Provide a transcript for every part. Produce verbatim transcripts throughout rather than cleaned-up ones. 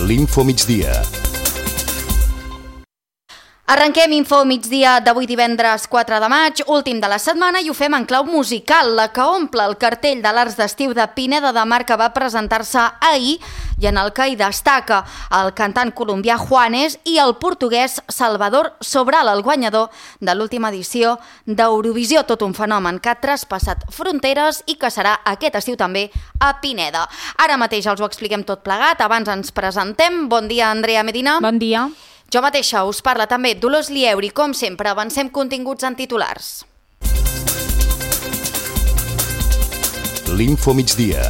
L'Info Migdia. Arrenquem Info Migdia d'avui divendres quatre de maig, últim de la setmana, i ho fem en clau musical. La que omple el cartell de l'Arts d'Estiu de Pineda de Mar, que va presentar-se ahir i en el que hi destaca el cantant colombià Juanes i el portuguès Salvador Sobral, el guanyador de l'última edició d'Eurovisió. Tot un fenomen que ha traspassat fronteres i que serà aquest estiu també a Pineda. Ara mateix els ho expliquem tot plegat, abans ens presentem. Bon dia, Andrea Medina. Bon dia. Jo mateixa us parla també Dolors Lieuri. Com sempre, avancem continguts en titulars. L'Info Migdia.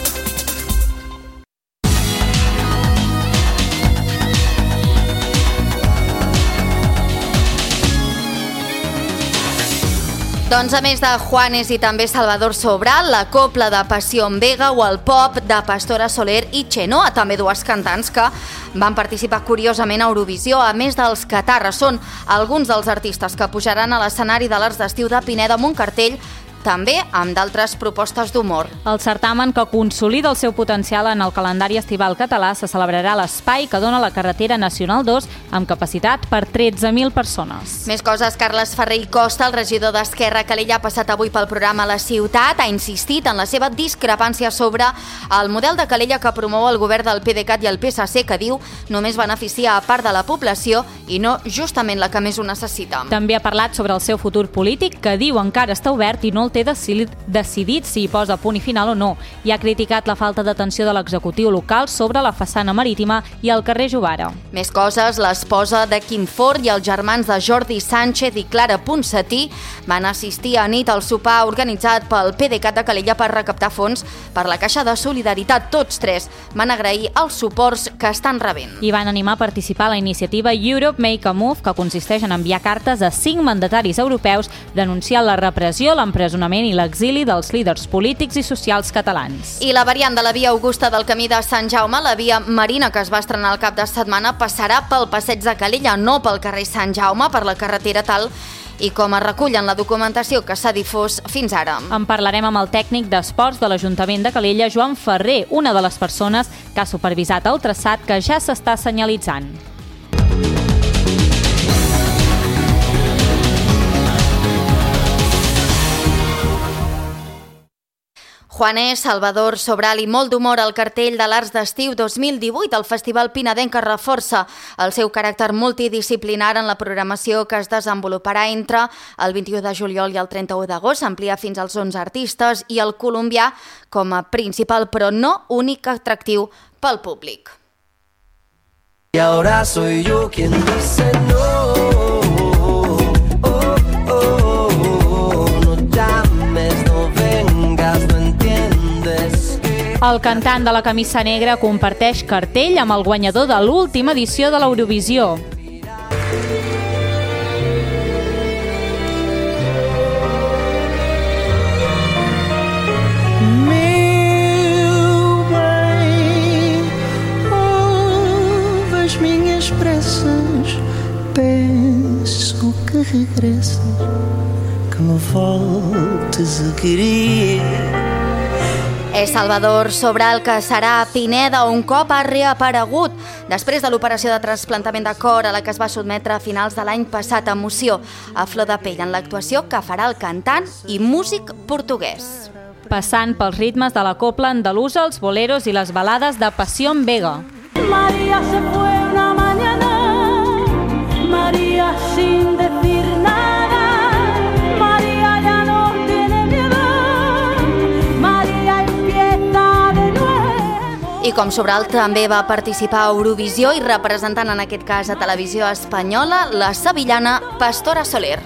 Doncs a més de Juanes i també Salvador Sobral, la copla de Pasión Vega o el pop de Pastora Soler i Chenoa, també dues cantants que van participar curiosament a Eurovisió, a més dels Catarres. Són alguns dels artistes que pujaran a l'escenari de l'Arts d'Estiu de Pineda amb un cartell també amb d'altres propostes d'humor. El certamen, que consolida el seu potencial en el calendari estival català, se celebrarà a l'espai que dona la carretera Nacional dos amb capacitat per tretze mil persones. Més coses. Carles Ferrer i Costa, el regidor d'Esquerra Calella, ha passat avui pel programa La Ciutat, ha insistit en la seva discrepància sobre el model de Calella que promou el govern del PDeCAT i el P S C, que diu només beneficia a part de la població i no justament la que més ho necessita. També ha parlat sobre el seu futur polític, que diu encara està obert i no el té decidit, decidit si hi posa punt i final o no, i ha criticat la falta d'atenció de l'executiu local sobre la façana marítima i el carrer Jovara. Més coses. L'esposa de Quim Forn i els germans de Jordi Sánchez i Clara Ponsatí van assistir a nit al sopar organitzat pel PDeCAT de Calella per recaptar fons per la Caixa de Solidaritat. Tots tres van agrair els suports que estan rebent. I van animar a participar a la iniciativa Europe Make a Move, que consisteix en enviar cartes a cinc mandataris europeus denunciant la repressió, l'empresonament i l'exili dels líders polítics i socials catalans. I la variant de la via Augusta del Camí de Sant Jaume, la via Marina, que es va estrenar el cap de setmana, passarà pel passeig de Calella, no pel carrer Sant Jaume, per la carretera tal i com es recull en la documentació que s'ha difós fins ara. En parlarem amb el tècnic d'esports de l'Ajuntament de Calella, Joan Ferrer, una de les persones que ha supervisat el traçat que ja s'està senyalitzant. Juanes, Salvador Sobral i molt d'humor al cartell de l'Arts d'Estiu dos mil divuit. El Festival Pinedenc que reforça el seu caràcter multidisciplinar en la programació que es desenvoluparà entre el vint-i-u de juliol i el trenta-u d'agost. S'amplia fins als onze artistes i el colombià com a principal, però no únic atractiu pel públic. Y ahora soy yo quien dice no. El cantant de la camisa negra comparteix cartell amb el guanyador de l'última edició de l'Eurovisió. Meu bem, ouve as minhas preces, peço que regresses, que me voltes a querer. És Salvador Sobral, que serà a Pineda un cop ha reaparegut després de l'operació de trasplantament de cor a la que es va sotmetre a finals de l'any passat. Emoció a flor de pell en l'actuació que farà el cantant i músic portuguès. Passant pels ritmes de la copla andalusa, els boleros i les balades de Pasión Vega. María se fue una mañana, María sin decir nada. I com Sobral també va participar a Eurovisió i representant en aquest cas a Televisió Espanyola, la sevillana Pastora Soler.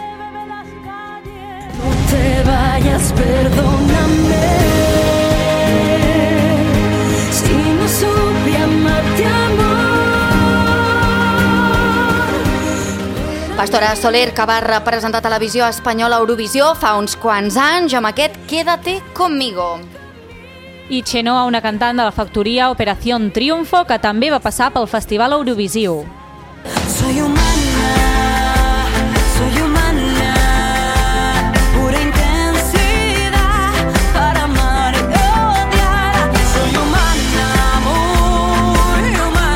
No te vayas, perdóname, si no supe amarte, amor. Pastora Soler, que va representar Televisió Espanyola a Eurovisió fa uns quants anys amb aquest Quédate conmigo. I Chenoa, una cantant de la factoria Operación Triunfo, que també va passar pel Festival Eurovisiu. Soy humana, soy humana, pura intensidad para amar y odiar. Soy humana, muy humana.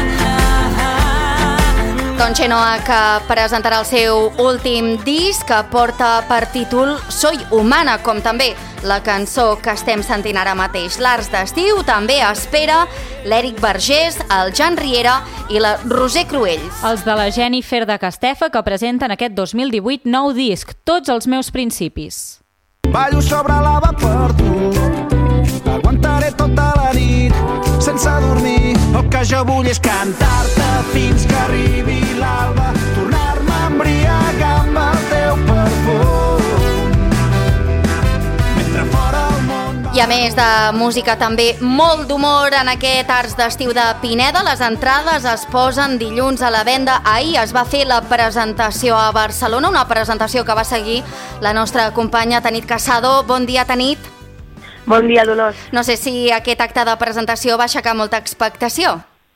Son Chenoa, que presentarà el seu últim disc, que porta per títol Soy humana, com també la cançó que estem sentint ara mateix. L'Arts d'Estiu també espera l'Eric Vergés, el Jan Riera i la Roser Cruells. Els de la Jennifer de Castefa, que presenten aquest dos mil divuit nou disc, Tots els meus principis. Ballo sobre lava per tu, aguantaré tota la nit sense dormir. El que jo vull és cantar-te fins que arribi l'alba, tornar-me a embriagar amb el teu perfum. Mentre fora el món... I a més de música, també molt d'humor en aquest Arts d'Estiu de Pineda. Les entrades es posen dilluns a la venda. Ahir es va fer la presentació a Barcelona, una presentació que va seguir la nostra companya Tanit Casado. Bon dia, Tanit. Bon dia, Dolors. No sé si aquest acte de presentació va aixecar molta expectació.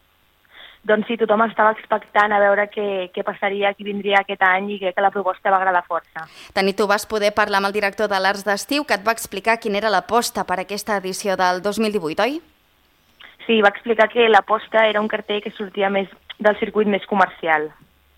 Doncs sí, tothom estava expectant a veure què, què passaria, qui vindria aquest any, i crec que la proposta va agradar força. Tanit, tu vas poder parlar amb el director de l'Arts d'Estiu, que et va explicar quina era l'aposta per aquesta edició del dos mil divuit, oi? Sí, va explicar que l'aposta era un cartell que sortia més del circuit més comercial.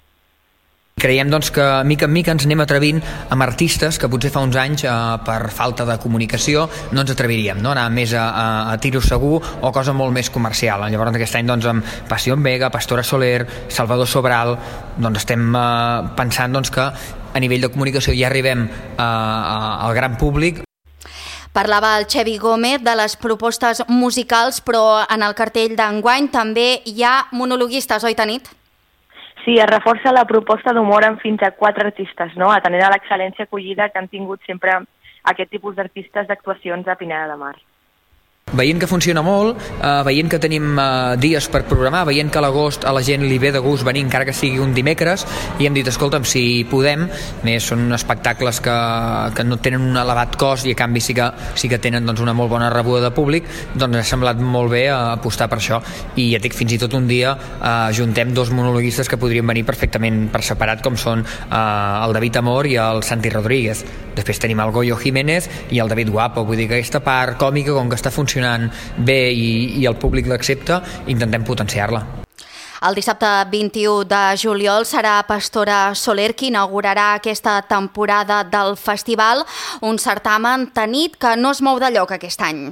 Creiem doncs, que mica en mica ens anem atrevint amb artistes que potser fa uns anys, eh, per falta de comunicació, no ens atreviríem, no? Anar més a, a, a tiro segur o cosa molt més comercial. Llavors aquest any doncs, amb Passion Vega, Pastora Soler, Salvador Sobral, doncs, estem eh, pensant doncs, que a nivell de comunicació ja arribem eh, a, al gran públic. Parlava el Xevi Gómez de les propostes musicals, però en el cartell d'enguany també hi ha monologuistes, oi, Tanit? Sí, es reforça la proposta d'humor amb fins a quatre artistes, no? Atenent a l'excel·lència acollida que han tingut sempre aquest tipus d'artistes d'actuacions a Pineda de Mar. Veient que funciona molt, eh, veient que tenim eh, dies per programar, veient que a l'agost a la gent li ve de gust venir encara que sigui un dimecres, i hem dit, escolta'm, si podem, més són espectacles que, que no tenen un elevat cost i a canvi sí que, sí que tenen doncs, una molt bona rebuda de públic, doncs ha semblat molt bé eh, apostar per això, i ja dic, fins i tot un dia eh, juntem dos monologuistes que podrien venir perfectament per separat, com són eh, el David Amor i el Santi Rodríguez. Després tenim el Goyo Jiménez i el David Guapo, vull dir que aquesta part còmica, com que està funcionant bé i, i el públic l'accepta, intentem potenciar-la. El dissabte vint-i-u de juliol serà Pastora Soler qui inaugurarà aquesta temporada del festival, un certamen, Tanit, que no es mou de lloc aquest any.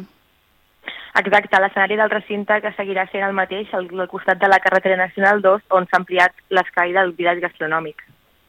Exacte, l'escenari del recinte que seguirà sent el mateix al, al costat de la carretera nacional dos, on s'ha ampliat l'escai del vilatge gastronòmic.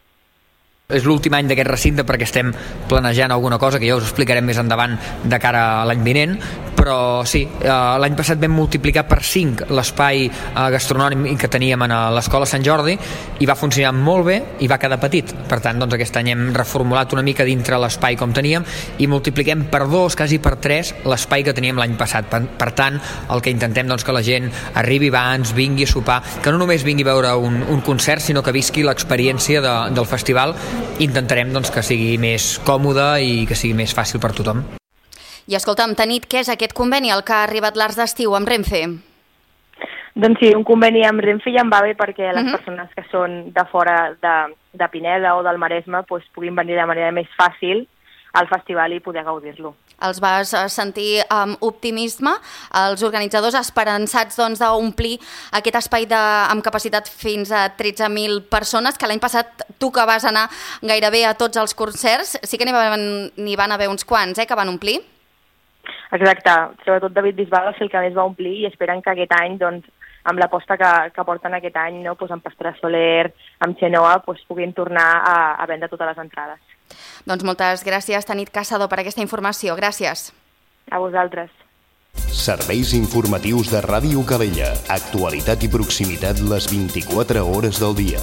És l'últim any d'aquest recinte perquè estem planejant alguna cosa que ja us explicarem més endavant de cara a l'any vinent, però sí, eh, l'any passat vam multiplicar per cinc l'espai eh, gastronòmic que teníem a l'Escola Sant Jordi i va funcionar molt bé i va quedar petit. Per tant, doncs, aquest any hem reformulat una mica dintre l'espai com teníem i multipliquem per dos, quasi per tres, l'espai que teníem l'any passat. Per, per tant, el que intentem doncs, que la gent arribi abans, vingui a sopar, que no només vingui a veure un, un concert, sinó que visqui l'experiència de, del festival. Intentarem doncs, que sigui més còmode i que sigui més fàcil per tothom. I escolta'm, Tanit, què és aquest conveni al que ha arribat l'Arts d'Estiu amb Renfe? Doncs sí, un conveni amb Renfe ja em va bé perquè les Uh-huh. persones que són de fora de, de Pineda o del Maresme pues, puguin venir de manera més fàcil al festival i poder gaudir-lo. Els vas eh, sentir amb optimisme, els organitzadors esperançats doncs, d'omplir aquest espai de, amb capacitat fins a tretze mil persones, que l'any passat tu que vas anar gairebé a tots els concerts, sí que n'hi van, n'hi van haver uns quants eh, que van omplir? Exacte, sobretot David Bisbal va ser el que més va omplir i esperen que aquest any, doncs, amb l'aposta que, que porten aquest any, no, doncs amb Pastora Soler, amb Chenoa, doncs, puguin tornar a, a vendre totes les entrades. Doncs moltes gràcies, Tanit Casado, per aquesta informació. Gràcies. A vosaltres. Serveis informatius de Ràdio Calella. Actualitat i proximitat les vint-i-quatre hores del dia.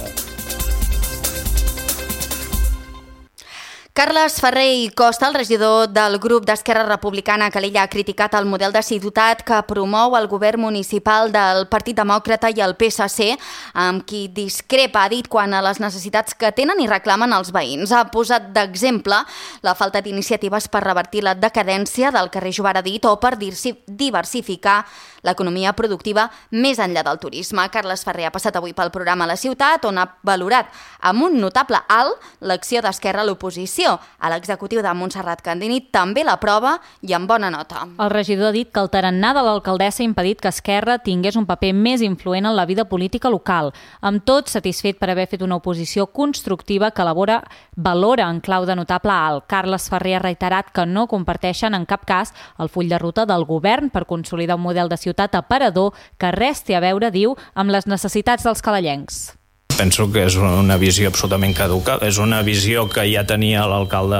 Carles Ferrer i Costa, el regidor del grup d'Esquerra Republicana a Calella, ha criticat el model de ciutat que promou el govern municipal del Partit Demòcrata i el P S C, amb qui discrepa, ha dit, quant a les necessitats que tenen i reclamen els veïns. Ha posat d'exemple la falta d'iniciatives per revertir la decadència del carrer Joveradit o per diversificar l'economia productiva més enllà del turisme. Carles Ferrer ha passat avui pel programa La Ciutat, on ha valorat amb un notable alt l'acció d'Esquerra a l'oposició l'oposició. A l'executiu de Montserrat Candini també l'aprova i amb bona nota. El regidor ha dit que el tarannà de l'alcaldessa ha impedit que Esquerra tingués un paper més influent en la vida política local. Amb tot, satisfet per haver fet una oposició constructiva que elabora, valora en clau de notable alt. Carles Ferrer ha reiterat que no comparteixen en cap cas el full de ruta del govern per consolidar un model de ciutat aparador que res té a veure, diu, amb les necessitats dels calallencs. Penso que és una visió absolutament caduca. És una visió que ja tenia l'alcalde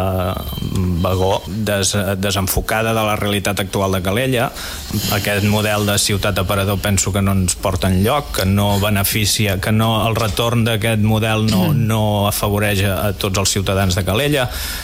Bagó, des, desenfocada de la realitat actual de Calella. Aquest model de ciutat aparador penso que no ens porta enlloc, que no beneficia, que no, el retorn d'aquest model no, no afavoreix a tots els ciutadans de Calella,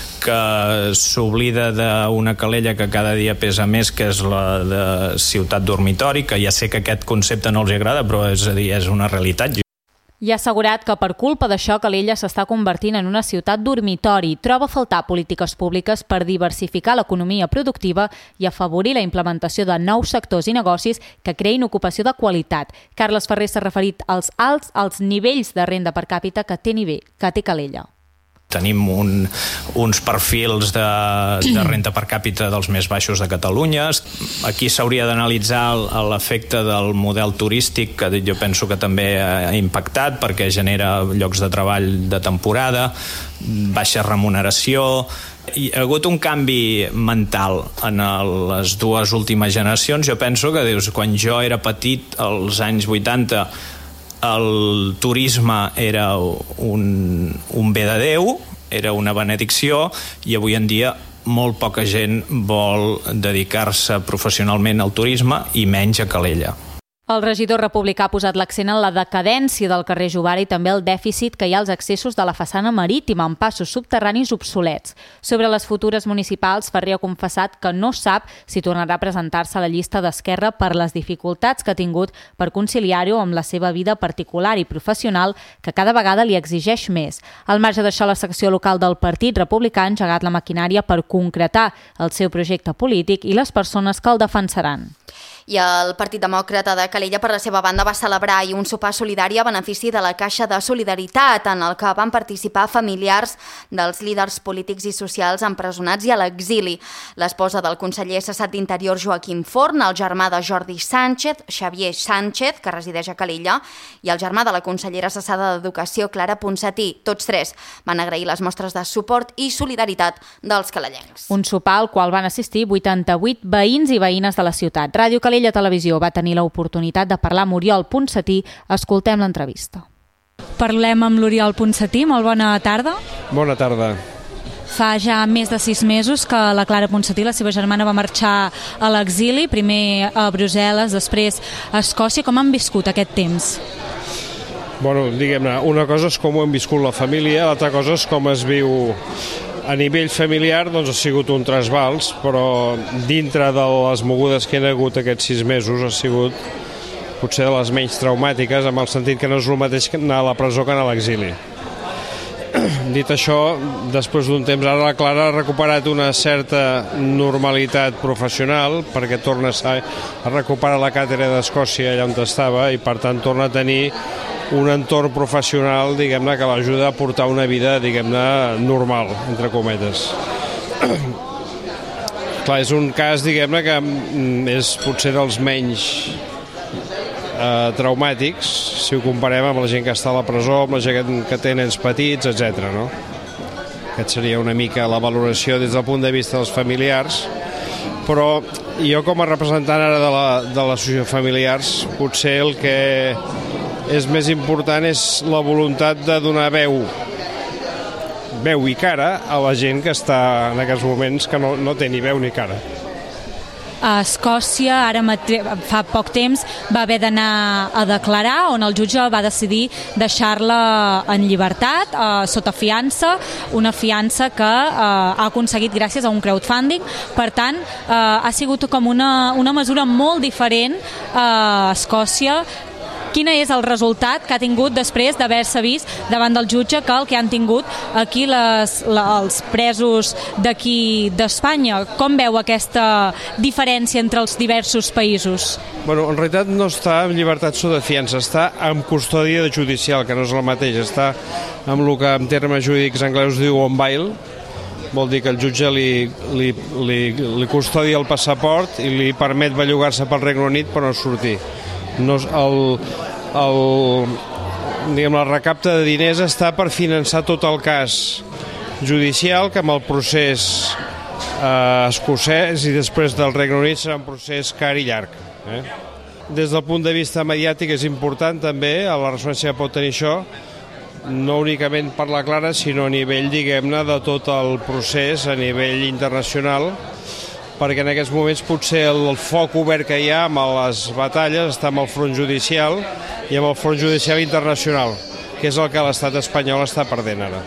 que s'oblida d'una Calella que cada dia pesa més, que és la de ciutat dormitori, que ja sé que aquest concepte no els agrada, però és a dir, és una realitat. I ha assegurat que per culpa d'això Calella s'està convertint en una ciutat dormitori. Troba a faltar polítiques públiques per diversificar l'economia productiva i afavorir la implementació de nous sectors i negocis que creïn ocupació de qualitat. Carles Ferrer s'ha referit als alts als nivells de renda per càpita que té, nivell, que té Calella. Tenim un, uns perfils de, de renda per càpita dels més baixos de Catalunya. Aquí s'hauria d'analitzar l'efecte del model turístic, que jo penso que també ha impactat perquè genera llocs de treball de temporada, baixa remuneració. Hi ha hagut un canvi mental en les dues últimes generacions. Jo penso que dius, quan jo era petit, als anys vuitanta, el turisme era un, un bé de Déu, era una benedicció, i avui en dia molt poca gent vol dedicar-se professionalment al turisme i menys a Calella. El regidor republicà ha posat l'accent en la decadència del carrer Jovara i també el dèficit que hi ha als accessos de la façana marítima amb passos subterranis obsolets. Sobre les futures municipals, Ferrer ha confessat que no sap si tornarà a presentar-se a la llista d'Esquerra per les dificultats que ha tingut per conciliar-ho amb la seva vida particular i professional, que cada vegada li exigeix més. Al marge d'això, la secció local del Partit Republicà ha engegat la maquinària per concretar el seu projecte polític i les persones que el defensaran. I el Partit Demòcrata de Calella, per la seva banda, va celebrar ahir un sopar solidari a benefici de la Caixa de Solidaritat, en el que van participar familiars dels líders polítics i socials empresonats i a l'exili. L'esposa del conseller cessat d'Interior Joaquim Forn, el germà de Jordi Sánchez, Xavier Sánchez, que resideix a Calella, i el germà de la consellera cessada d'Educació, Clara Ponsatí. Tots tres van agrair les mostres de suport i solidaritat dels calellencs. Un sopar al qual van assistir vuitanta-vuit veïns i veïnes de la ciutat. Ràdio Calella Televisió va tenir l'oportunitat de parlar amb Oriol Ponsatí. Escoltem l'entrevista. Parlem amb l'Oriol Ponsatí. Molt bona tarda. Bona tarda. Fa ja més de sis mesos que la Clara Ponsatí, la seva germana, va marxar a l'exili, primer a Brussel·les, després a Escòcia. Com han viscut aquest temps? Bueno, diguem-ne, una cosa és com ho hem viscut la família, l'altra cosa és com es viu a nivell familiar. Doncs ha sigut un trasbals, però dintre de les mogudes que hi ha hagut aquests sis mesos ha sigut potser de les menys traumàtiques, amb el sentit que no és el mateix anar a la presó que anar a l'exili. Dit això, després d'un temps, ara la Clara ha recuperat una certa normalitat professional, perquè torna a recuperar la càtedra d'Escòcia allà on estava, i per tant torna a tenir un entorn professional, diguem-ne, que l'ajuda a portar una vida, diguem-ne, normal, entre cometes. Clar, és un cas, diguem-ne, que és potser dels menys eh, traumàtics, si ho comparem amb la gent que està a la presó, amb la gent que té nens petits, etcètera, no? Aquest seria una mica la valoració des del punt de vista dels familiars, però jo com a representant ara de la, de l'associació familiars, potser el que és més important és la voluntat de donar veu veu i cara a la gent que està en aquests moments que no, no té ni veu ni cara. A Escòcia, ara fa poc temps, va haver d'anar a declarar, on el jutge va decidir deixar-la en llibertat, eh, sota fiança, una fiança que eh, ha aconseguit gràcies a un crowdfunding. Per tant, eh, ha sigut com una, una mesura molt diferent a Escòcia. Quin és el resultat que ha tingut després d'haver-se vist davant del jutge que el que han tingut aquí les, la, els presos d'aquí d'Espanya? Com veu aquesta diferència entre els diversos països? Bueno, en realitat no està en llibertat sota fiança, està en custòdia judicial, que no és el mateix, està amb el que en termes jurídics anglesos diu on bail, vol dir que el jutge li, li, li, li custodia el passaport i li permet bellugar-se pel Regne Unit però no sortir. No, el, el, diguem, la recapta de diners està per finançar tot el cas judicial, que amb el procés eh, escocès i després del Regne Unit serà un procés car i llarg. Eh? Des del punt de vista mediàtic és important també a la ressonància que pot tenir això, no únicament per la Clara, sinó a nivell, diguem-ne, de tot el procés a nivell internacional, perquè en aquests moments potser el, el foc obert que hi ha amb les batalles està amb el front judicial i amb el front judicial internacional, que és el que l'estat espanyol està perdent ara.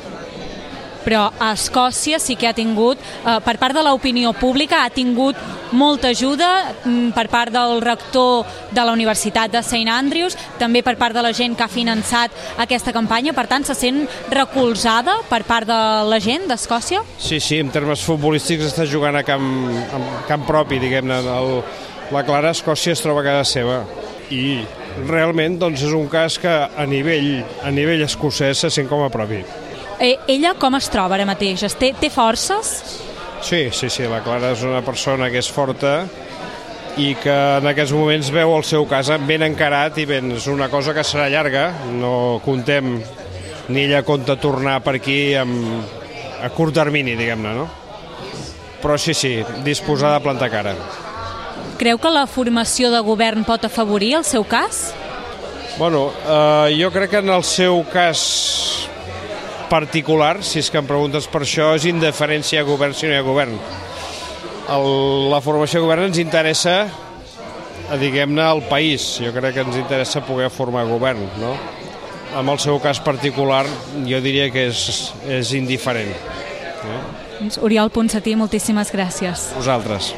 Però a Escòcia sí que ha tingut, eh, per part de l'opinió pública, ha tingut molta ajuda per part del rector de la Universitat de Saint Andrews, també per part de la gent que ha finançat aquesta campanya. Per tant, se sent recolzada per part de la gent d'Escòcia? Sí, sí, en termes futbolístics està jugant a camp, a camp propi, diguem-ne. La Clara a Escòcia es troba a casa seva i realment doncs, és un cas que a nivell, a nivell escocès se sent com a propi. Eh, ella com es troba ara mateix? Té, té forces? Sí, sí, sí, la Clara és una persona que és forta i que en aquests moments veu el seu cas ben encarat i ben, és una cosa que serà llarga, no contem ni ella compta tornar per aquí amb, a curt termini, diguem-ne, no? Però sí, sí, disposada a plantar cara. Creu que la formació de govern pot afavorir el seu cas? Bueno, eh, jo crec que en el seu cas particular, si és que em preguntes per això, és indiferència a govern si no hi ha govern. El, la formació de govern ens interessa, diguem-ne, al país. Jo crec que ens interessa poder formar govern, no? En el seu cas particular, jo diria que és, és indiferent. Eh? Oriol Ponsatí, moltíssimes gràcies. Vosaltres.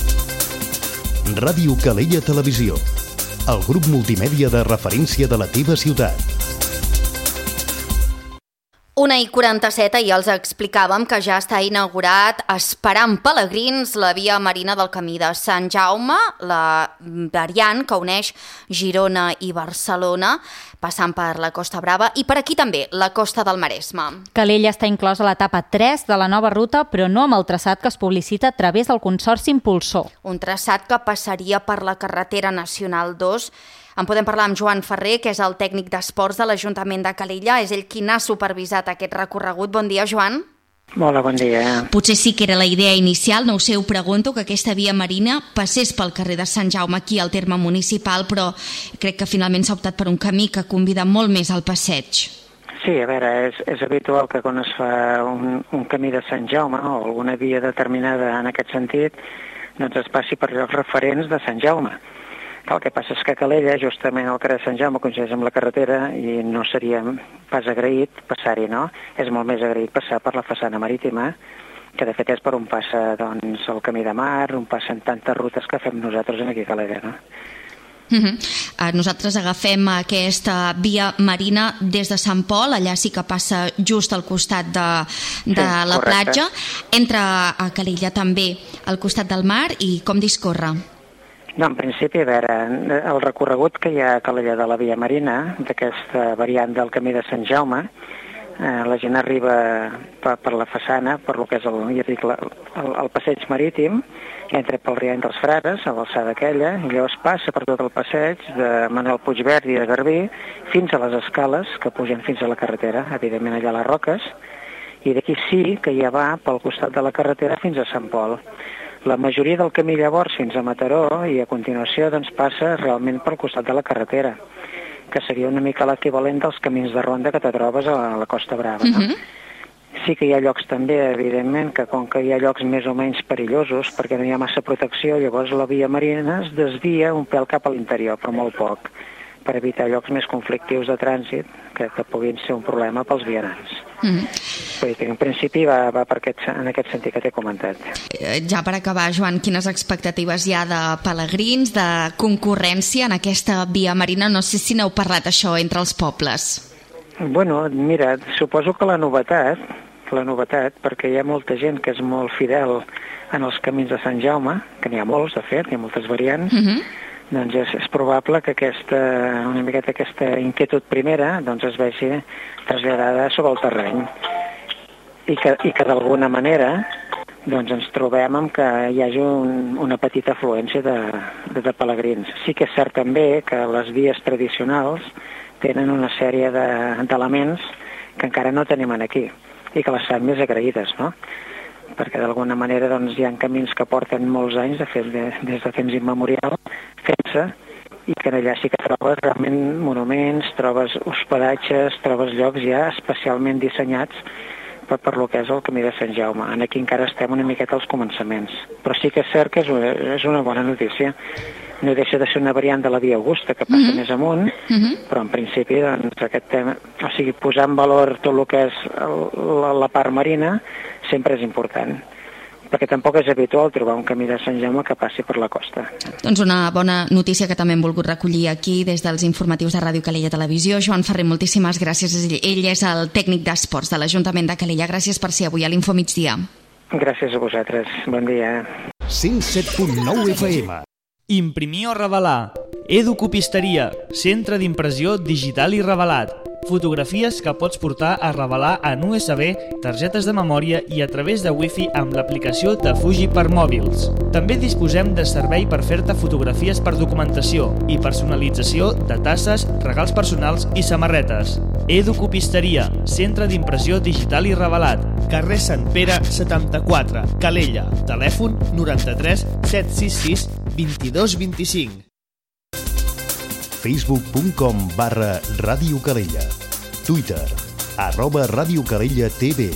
Ràdio Calella Televisió, el grup multimèdia de referència de la teva ciutat. Una i quaranta-set, i els explicàvem que ja està inaugurat Esperant Pelegrins, la via marina del Camí de Sant Jaume, la variant que uneix Girona i Barcelona, passant per la Costa Brava i per aquí també, la Costa del Maresme. Calella està inclosa a l'etapa tres de la nova ruta, però no amb el traçat que es publicita a través del Consorci Impulsor. Un traçat que passaria per la carretera nacional dos. En podem parlar amb Joan Ferrer, que és el tècnic d'esports de l'Ajuntament de Calella. És ell qui n'ha supervisat aquest recorregut. Bon dia, Joan. Hola, bon dia. Potser sí que era la idea inicial, no ho sé, ho pregunto, que aquesta via marina passés pel carrer de Sant Jaume, aquí al terme municipal, però crec que finalment s'ha optat per un camí que convida molt més al passeig. Sí, a veure, és, és habitual que quan es fa un, un camí de Sant Jaume o alguna via determinada en aquest sentit, doncs es passi per llocs referents de Sant Jaume. El que passa és que Calella, justament al carrer de Sant Jaume, coincideix amb la carretera i no seria pas agraït passar-hi, no? És molt més agraït passar per la façana marítima, que de fet és per on passa doncs, el camí de mar, on passen tantes rutes que fem nosaltres aquí a Calella, no? Uh-huh. Nosaltres agafem aquesta via marina des de Sant Pol, allà sí que passa just al costat de, de sí, la correcte. Platja, entra a Calella també al costat del mar i com discorre? No, en principi, a veure, el recorregut que hi ha a Calella de la via marina, d'aquesta variant del camí de Sant Jaume, eh, la gent arriba per, per la façana, per lo que és el, ja dic, el, el passeig marítim, entra pel Riany dels Frares, a l'alçada aquella, i llavors passa per tot el passeig de Manuel Puigverd i de Garbí fins a les escales que pugen fins a la carretera, evidentment allà a les Roques, i d'aquí sí que ja va pel costat de la carretera fins a Sant Pol. La majoria del camí llavors fins a Mataró i a continuació doncs, passa realment pel costat de la carretera, que seria una mica l'equivalent dels camins de ronda que te trobes a la Costa Brava. No? Uh-huh. Sí que hi ha llocs també, evidentment, que com que hi ha llocs més o menys perillosos, perquè no hi ha massa protecció, llavors la via marina es desvia un pèl cap a l'interior, però molt poc, per evitar llocs més conflictius de trànsit que, que puguin ser un problema pels vianants. Mm-hmm. Vull dir, en principi va, va per aquest, en aquest sentit que t'he comentat. Ja per acabar, Joan, quines expectatives hi ha de pelegrins, de concurrència en aquesta via marina? No sé si n'heu parlat això entre els pobles. Bueno, mira, suposo que la novetat, la novetat, perquè hi ha molta gent que és molt fidel en els camins de Sant Jaume, que n'hi ha molts, de fet, hi ha moltes variants, mm-hmm. doncs és, és probable que aquesta, una miqueta aquesta inquietud primera doncs es vegi traslladada sobre el terreny. i que, i que d'alguna manera doncs ens trobem amb que hi hagi un, una petita afluència de, de, de pelegrins. Sí que és cert també que les vies tradicionals tenen una sèrie d'elements de, que encara no tenim aquí i que les fan més agraïdes, no? Perquè d'alguna manera doncs, hi ha camins que porten molts anys, de fet, de, des de temps immemorial, fent-se, i que allà sí que trobes realment monuments, trobes hospedatges, trobes llocs ja especialment dissenyats per, per lo que és el Camí de Sant Jaume. Aquí encara estem una miqueta als començaments. Però sí que és cert que és una, és una bona notícia. No deixa de ser una variant de la Via Augusta, que passa mm-hmm. més amunt, mm-hmm. però en principi doncs, aquest tema, o sigui, posar en valor tot el que és el, la, la part marina sempre és important, perquè tampoc és habitual trobar un camí de Sant Jaume que passi per la costa. Doncs una bona notícia que també hem volgut recollir aquí des dels informatius de Ràdio Calella Televisió. Joan Ferrer, moltíssimes gràcies. Ell és el tècnic d'esports de l'Ajuntament de Calella. Gràcies per ser avui a l'Info Migdia. Gràcies a vosaltres. Bon dia. cent set punt nou F M. Imprimir o revelar. Educopisteria, centre d'impressió digital i revelat. Fotografies que pots portar a revelar en U S B, targetes de memòria i a través de Wi-Fi amb l'aplicació de Fuji per mòbils. També disposem de servei per fer-te fotografies per documentació i personalització de tasses, regals personals i samarretes. Educopisteria, centre d'impressió digital i revelat. Carrer Sant Pere setanta-quatre, Calella. Telèfon noranta-tres set sis sis vint-i-dos vint-i-cinc. facebook punt com barra Ràdio Calella. Twitter, arroba Ràdio Calella T V.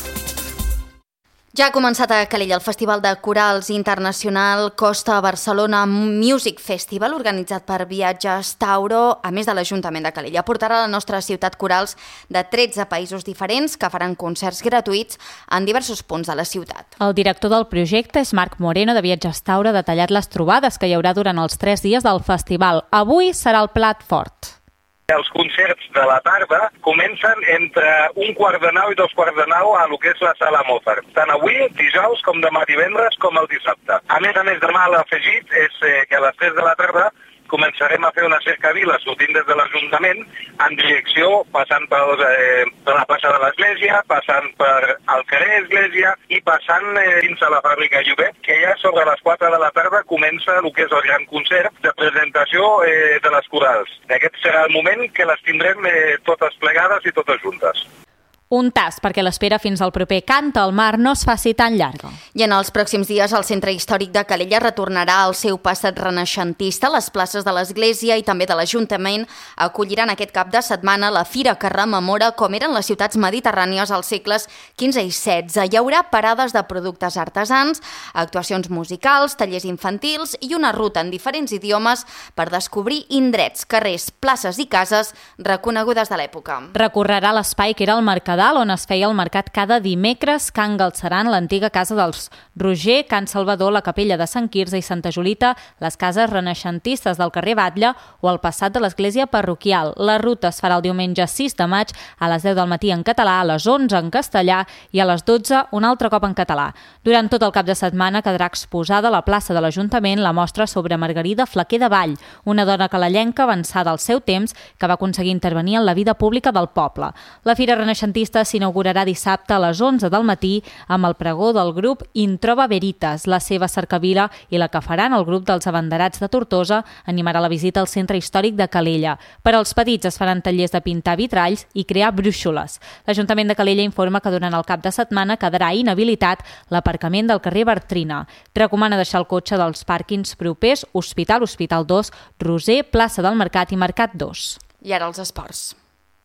Ja ha començat a Calella el Festival de Corals Internacional Costa Barcelona Music Festival, organitzat per Viatges Tauro, a més de l'Ajuntament de Calella. Portarà a la nostra ciutat corals de tretze països diferents que faran concerts gratuïts en diversos punts de la ciutat. El director del projecte és Marc Moreno, de Viatges Tauro, ha detallat les trobades que hi haurà durant els tres dies del festival. Avui serà el plat fort. Els concerts de la tarda comencen entre un quart de nou i dos quarts de nou a lo que és la sala Mozart. Tant avui, dijous, com demà divendres, com el dissabte. A més a més, demà l'afegit és que a les tres de la tarda començarem a fer una cercavila sortint des de l'Ajuntament en direcció, passant per, eh, per la plaça de l'Església, passant per el carrer Església i passant eh, dins a la fàbrica Llobet, que ja sobre les quatre de la tarda comença el que és el gran concert de presentació eh, de les corals. Aquest serà el moment que les tindrem eh, totes plegades i totes juntes. Un tast perquè l'espera fins al proper Canta al Mar no es faci tan llarga. I en els pròxims dies el Centre Històric de Calella retornarà al seu passat renaixentista. Les places de l'Església i també de l'Ajuntament acolliran aquest cap de setmana la fira que rememora com eren les ciutats mediterrànies als segles quinze i setze. Hi haurà parades de productes artesans, actuacions musicals, tallers infantils i una ruta en diferents idiomes per descobrir indrets, carrers, places i cases reconegudes de l'època. Recorrerà l'espai que era el Mercadal, on es feia el mercat cada dimecres, Can Galceran, l'antiga casa dels Roger, Can Salvador, la capella de Sant Quirze i Santa Julita, les cases renaixentistes del carrer Batlle o el passat de l'església parroquial. La ruta es farà el diumenge sis de maig a les deu del matí en català, a les onze en castellà i a les dotze un altre cop en català. Durant tot el cap de setmana quedarà exposada a la plaça de l'Ajuntament la mostra sobre Margarida Flaquer de Vall, una dona calellenca avançada al seu temps que va aconseguir intervenir en la vida pública del poble. La Fira Renaixentista s'inaugurarà dissabte a les onze del matí amb el pregó del grup Introva Veritas. La seva cercavila i la que faran el grup dels abanderats de Tortosa animarà la visita al Centre Històric de Calella. Per als petits es faran tallers de pintar vitralls i crear brúixoles. L'Ajuntament de Calella informa que durant el cap de setmana quedarà inhabilitat l'aparcament del carrer Bartrina. Recomana deixar el cotxe dels pàrquings propers Hospital, Hospital dos, Roser, plaça del Mercat i Mercat dos. I ara els esports.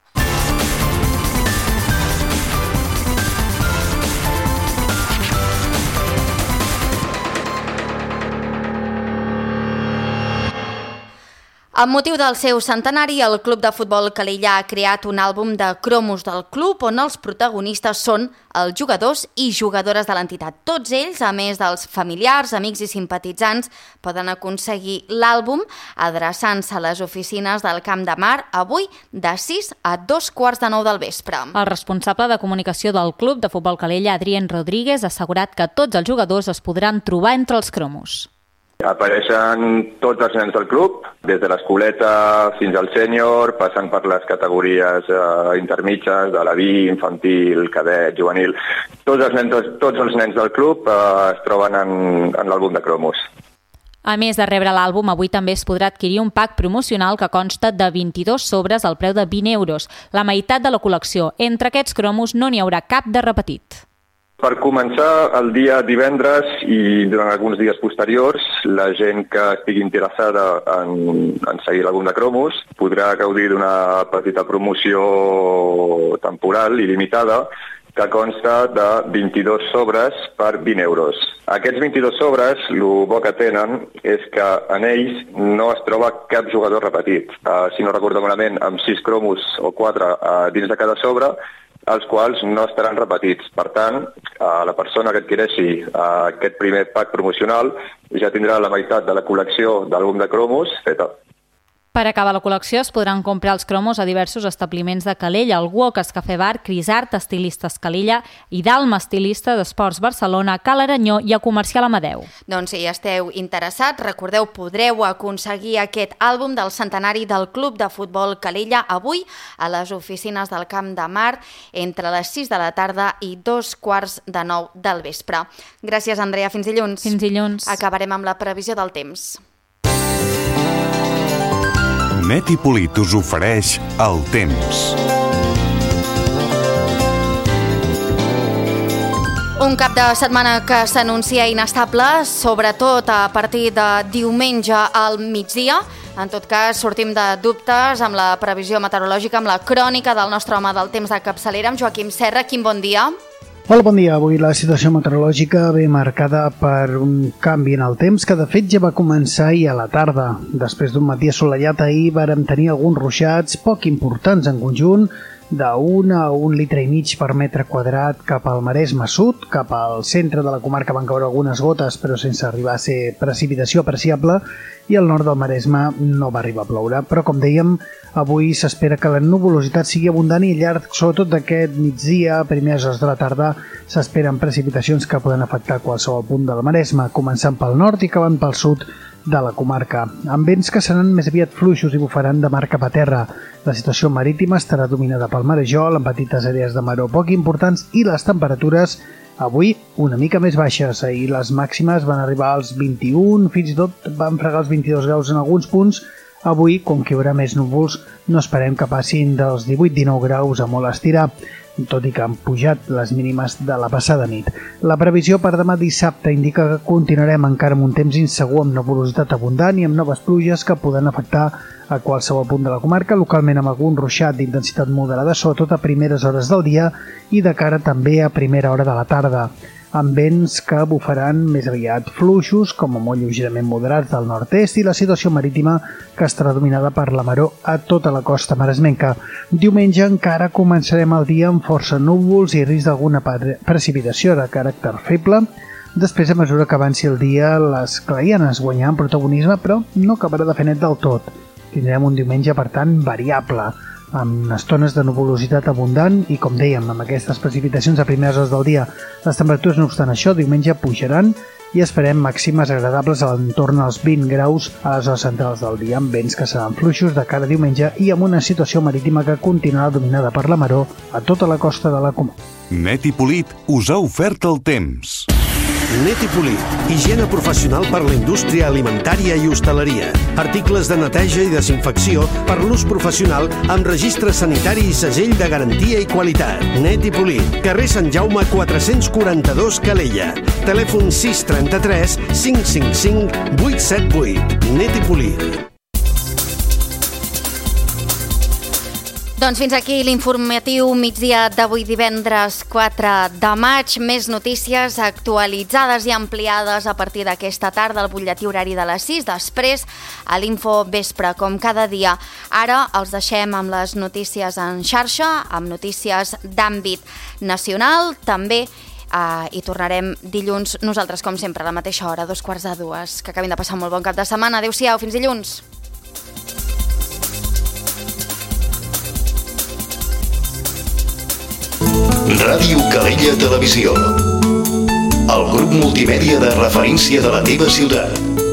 Amb motiu del seu centenari, el Club de Futbol Calella ha creat un àlbum de cromos del club on els protagonistes són els jugadors i jugadores de l'entitat. Tots ells, a més dels familiars, amics i simpatitzants, poden aconseguir l'àlbum adreçant-se a les oficines del Camp de Mar avui de sis a dos quarts de nou del vespre. El responsable de comunicació del Club de Futbol Calella, Adrien Rodríguez, ha assegurat que tots els jugadors es podran trobar entre els cromos. Apareixen tots els nens del club, des de l'escoleta fins al sènior, passant per les categories eh, intermitges de la B I, infantil, cadet, juvenil. Tots els nens, tots els nens del club eh, es troben en, en l'àlbum de cromos. A més de rebre l'àlbum, avui també es podrà adquirir un pack promocional que consta de vint-i-dos sobres al preu de vint euros, la meitat de la col·lecció. Entre aquests cromos no n'hi haurà cap de repetit. Per començar, el dia divendres i durant alguns dies posteriors, la gent que estigui interessada en, en seguir l'àlbum de cromos podrà gaudir d'una petita promoció temporal i limitada que consta de vint-i-dos sobres per vint euros. Aquests vint-i-dos sobres, el bo que tenen és que en ells no es troba cap jugador repetit. Uh, si no recordo malament, amb sis cromos o quatre uh, dins de cada sobre, els quals no estaran repetits. Per tant, la persona que adquireixi aquest primer pack promocional ja tindrà la meitat de la col·lecció d'àlbum de cromos feta. Per acabar la col·lecció es podran comprar els cromos a diversos establiments de Calella, el Walkers Cafè Bar, Crisart, Estilistes Calella, Idalma Estilista d'Esports Barcelona, Cal Aranyó i a Comercial Amadeu. Doncs si esteu interessats, recordeu, podreu aconseguir aquest àlbum del centenari del Club de Futbol Calella avui a les oficines del Camp de Mar entre les sis de la tarda i dos quarts de nou del vespre. Gràcies, Andrea. Fins dilluns. Fins dilluns. Acabarem amb la previsió del temps. Neti Polit us ofereix el temps. Un cap de setmana que s'anuncia inestable, sobretot a partir de diumenge al migdia. En tot cas, sortim de dubtes amb la previsió meteorològica, amb la crònica del nostre home del temps de capçalera, amb Joaquim Serra. Quim, bon dia. Hola, bon dia. Avui la situació meteorològica ve marcada per un canvi en el temps que de fet ja va començar ahir a la tarda. Després d'un matí assolellat ahir vàrem tenir alguns ruixats poc importants en conjunt, d'un a un litre i mig per metre quadrat cap al Maresme Sud, cap al centre de la comarca van caure algunes gotes però sense arribar a ser precipitació apreciable, i al nord del Maresme no va arribar a ploure. Però com dèiem, avui s'espera que la nuvolositat sigui abundant i al llarg, sobretot d'aquest migdia, a primeres hores de la tarda, s'esperen precipitacions que poden afectar qualsevol punt del Maresme, començant pel nord i acabant pel sud de la comarca, amb vents que seran més aviat fluixos i bufaran de mar cap a terra. La situació marítima estarà dominada pel marejol, amb petites àrees de maró poc importants, i les temperatures avui una mica més baixes. Ahir les màximes van arribar als vint-i-un, fins i tot van fregar els vint-i-dos graus en alguns punts. Avui, com que hi haurà més núvols, no esperem que passin dels divuit dinou graus a molt estirar, tot i que han pujat les mínimes de la passada nit. La previsió per demà dissabte indica que continuarem encara amb un temps insegur, amb nuvolositat abundant i amb noves pluges que poden afectar a qualsevol punt de la comarca, localment amb algun ruixat d'intensitat moderada, sobretot a primeres hores del dia i de cara també a primera hora de la tarda, amb vents que bufaran més aviat fluixos, com a molt lleugerament moderats del nord-est, i la situació marítima que estarà dominada per la maró a tota la costa maresmenca. Diumenge encara començarem el dia amb força núvols i risc d'alguna precipitació de caràcter feble. Després, a mesura que avanci el dia, les clarianes guanyaran protagonisme, però no acabarà de fer net del tot. Tindrem un diumenge, per tant, variable, amb estones de nuvolositat abundant i, com dèiem, amb aquestes precipitacions a primeres hores del dia. Les temperatures, no obstant això, diumenge pujaran i esperem màximes agradables a l'entorn als vint graus a les hores centrals del dia, amb vents que seran fluixos de cara a diumenge i amb una situació marítima que continuarà dominada per la maró a tota la costa de la comarca. Neti Polit us ha ofert el temps. Neti Polit, higiene professional per la indústria alimentària i hostaleria. Articles de neteja i desinfecció per l'ús professional amb registre sanitari i segell de garantia i qualitat. Neti Polit, carrer Sant Jaume quatre-cents quaranta-dos Calella. Telèfon sis trenta-tres cinc cinc cinc vuit set vuit. Neti Polit. Doncs fins aquí l'informatiu migdia d'avui divendres quatre de maig. Més notícies actualitzades i ampliades a partir d'aquesta tarda al butlletí horari de les sis, després a l'Info Vespre, com cada dia. Ara els deixem amb les notícies en xarxa, amb notícies d'àmbit nacional, també Uh, i tornarem dilluns, nosaltres com sempre a la mateixa hora, dos quarts de dues. Que acabin de passar molt bon cap de setmana. Adéu-siau, fins dilluns. Ràdio Calella Televisió, el grup multimèdia de referència de la teva ciutat.